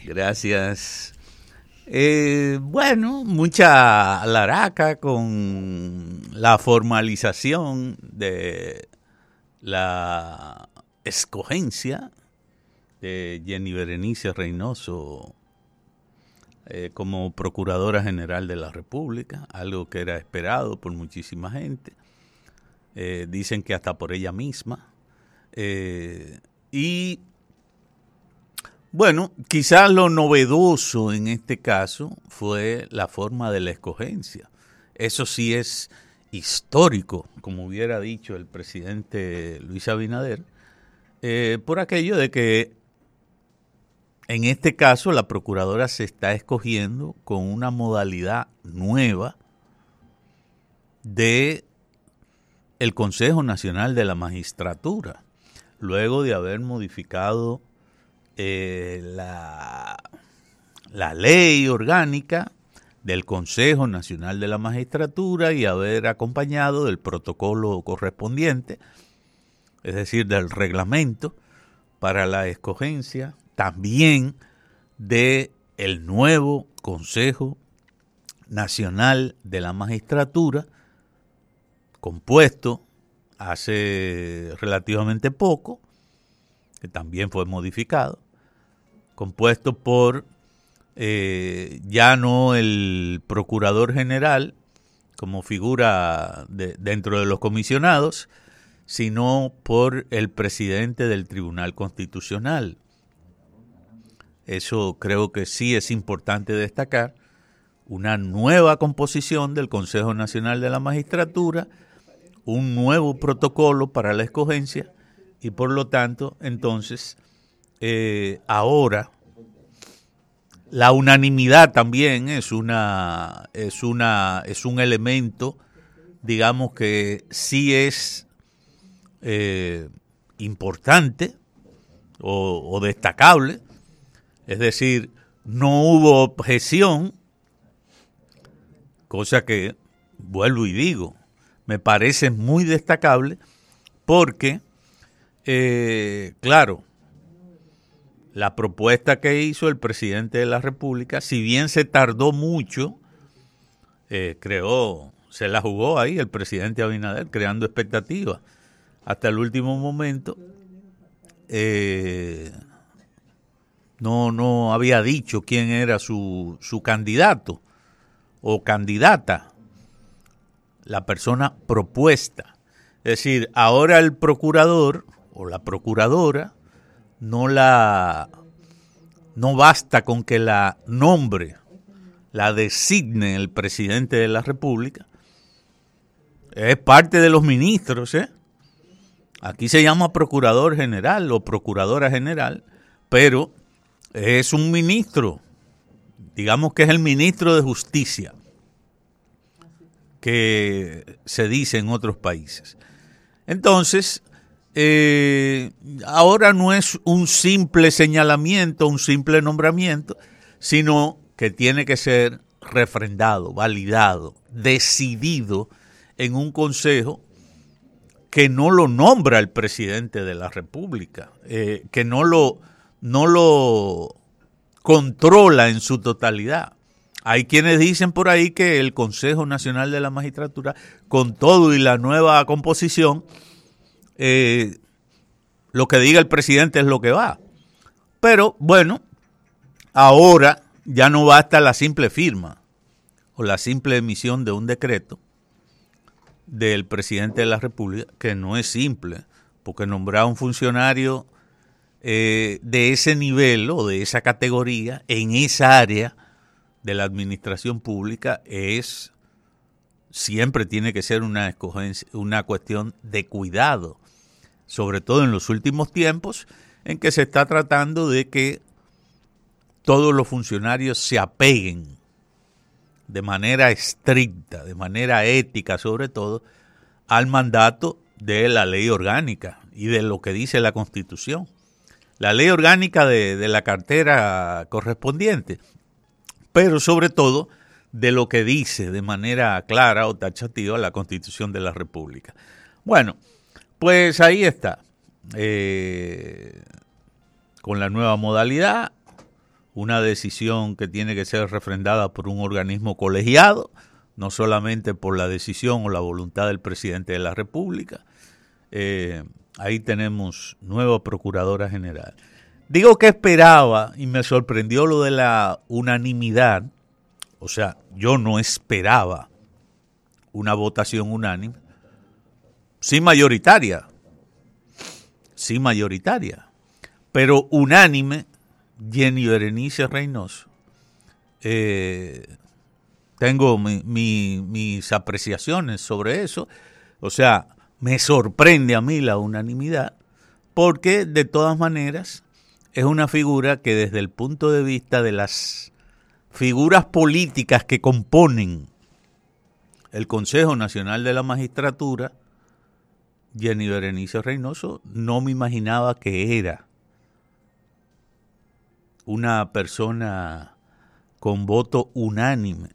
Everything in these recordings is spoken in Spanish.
Gracias. Bueno, mucha alaraca con la formalización de la escogencia de Jenny Berenice Reynoso como Procuradora General de la República, algo que era esperado por muchísima gente. Dicen que hasta por ella misma. Y bueno, quizás lo novedoso en este caso fue la forma de la escogencia. Eso sí es histórico, como hubiera dicho el presidente Luis Abinader, por aquello de que en este caso la procuradora se está escogiendo con una modalidad nueva de el Consejo Nacional de la Magistratura, luego de haber modificado la ley orgánica del Consejo Nacional de la Magistratura y haber acompañado del protocolo correspondiente, es decir, del reglamento para la escogencia también de el nuevo Consejo Nacional de la Magistratura, compuesto hace relativamente poco, que también fue modificado, compuesto por ya no el Procurador General como figura dentro de los comisionados, sino por el presidente del Tribunal Constitucional. Eso creo que sí es importante destacar, una nueva composición del Consejo Nacional de la Magistratura, un nuevo protocolo para la escogencia y por lo tanto entonces ahora la unanimidad también es un elemento, digamos, que sí es importante o destacable, es decir, no hubo objeción, cosa que, vuelvo y digo, me parece muy destacable porque, claro, la propuesta que hizo el presidente de la República, si bien se tardó mucho, se la jugó ahí el presidente Abinader, creando expectativas. Hasta el último momento no había dicho quién era su candidato o candidata, la persona propuesta. Es decir, ahora el procurador o la procuradora no basta con que la nombre, la designe el presidente de la República. Es parte de los ministros, Aquí se llama procurador general o procuradora general, pero es un ministro, digamos que es el ministro de Justicia, que se dice en otros países. Entonces, ahora no es un simple señalamiento, un simple nombramiento, sino que tiene que ser refrendado, validado, decidido en un consejo que no lo nombra el presidente de la República, que no lo controla en su totalidad. Hay quienes dicen por ahí que el Consejo Nacional de la Magistratura, con todo y la nueva composición, lo que diga el presidente es lo que va. Pero bueno, ahora ya no basta la simple firma o la simple emisión de un decreto del presidente de la República, que no es simple, porque nombrar a un funcionario de ese nivel o de esa categoría en esa área de la administración pública siempre tiene que ser una cuestión de cuidado, sobre todo en los últimos tiempos en que se está tratando de que todos los funcionarios se apeguen de manera estricta, de manera ética sobre todo, al mandato de la ley orgánica y de lo que dice la Constitución. La ley orgánica de la cartera correspondiente, pero sobre todo de lo que dice de manera clara o taxativa la Constitución de la República. Bueno, pues ahí está, con la nueva modalidad, una decisión que tiene que ser refrendada por un organismo colegiado, no solamente por la decisión o la voluntad del presidente de la República. Ahí tenemos nueva Procuradora General. Digo que esperaba y me sorprendió lo de la unanimidad. O sea, yo no esperaba una votación unánime. Sí mayoritaria, pero unánime. Jenny Berenice Reynoso. Tengo mis apreciaciones sobre eso. O sea, me sorprende a mí la unanimidad, porque de todas maneras es una figura que desde el punto de vista de las figuras políticas que componen el Consejo Nacional de la Magistratura, Jenny Berenice Reynoso, no me imaginaba que era una persona con voto unánime,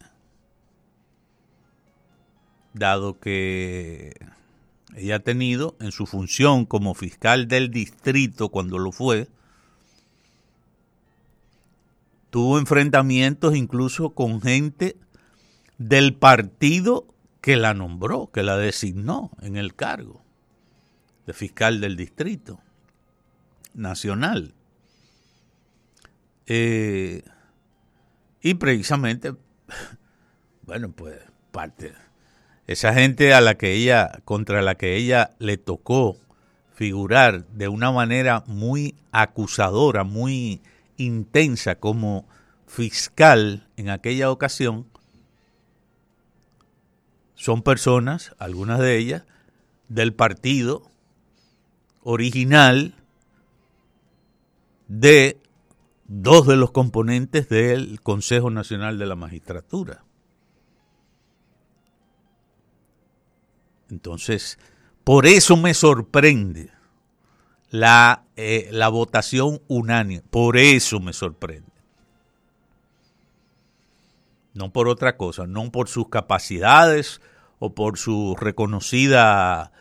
dado que ella ha tenido en su función como fiscal del distrito, cuando lo fue, tuvo enfrentamientos incluso con gente del partido que la nombró, que la designó en el cargo de fiscal del distrito nacional. Y precisamente, bueno, pues esa gente contra la que ella le tocó figurar de una manera muy acusadora, muy intensa como fiscal en aquella ocasión, son personas, algunas de ellas, del partido original de dos de los componentes del Consejo Nacional de la Magistratura. Entonces, por eso me sorprende la votación unánime. Por eso me sorprende. No por otra cosa, no por sus capacidades o por su reconocida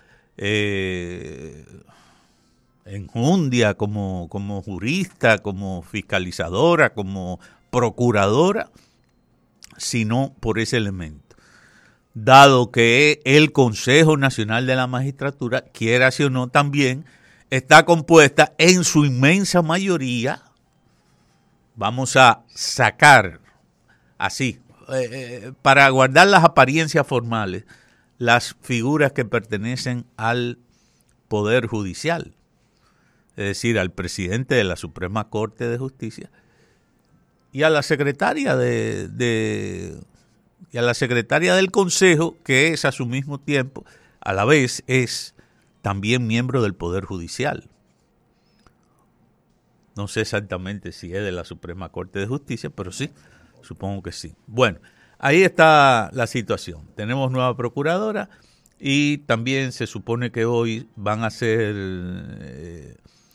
enjundia como jurista, como fiscalizadora, como procuradora, sino por ese elemento. Dado que el Consejo Nacional de la Magistratura, quiera o no, también está compuesta en su inmensa mayoría, vamos a sacar así, para guardar las apariencias formales, las figuras que pertenecen al Poder Judicial, es decir, al presidente de la Suprema Corte de Justicia y a la secretaria y a la secretaria del Consejo, que es a su mismo tiempo, a la vez es también miembro del Poder Judicial. No sé exactamente si es de la Suprema Corte de Justicia, pero sí, supongo que sí. Bueno, ahí está la situación. Tenemos nueva procuradora y también se supone que hoy van a ser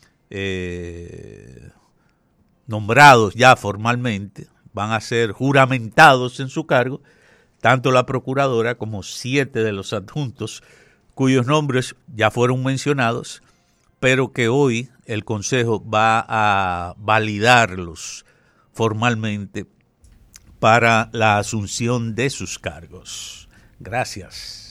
nombrados ya formalmente, van a ser juramentados en su cargo, tanto la procuradora como 7 de los adjuntos cuyos nombres ya fueron mencionados, pero que hoy el Consejo va a validarlos formalmente para la asunción de sus cargos. Gracias.